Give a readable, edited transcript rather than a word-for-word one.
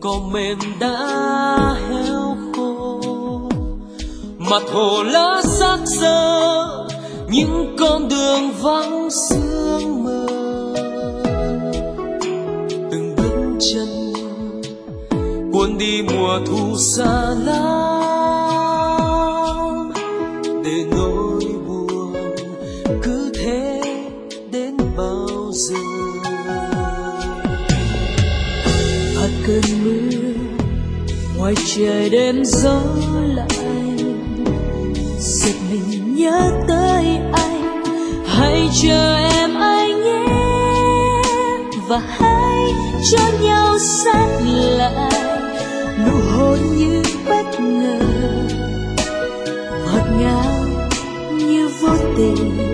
cỏ mềm đã héo khô, mặt hồ lá xác xơ, những con đường vắng sương mờ. Từng bước chân cuốn đi mùa thu xa lắm, để nỗi buồn cứ thế đến bao giờ. Hạt cơn mưa ngoài trời đêm gió lạnh, giật mình nhớ tới anh. Hãy chờ em anh nhé, và hãy cho nhau sát lại. Nụ hôn như bất ngờ, ngọt ngào như vô tình.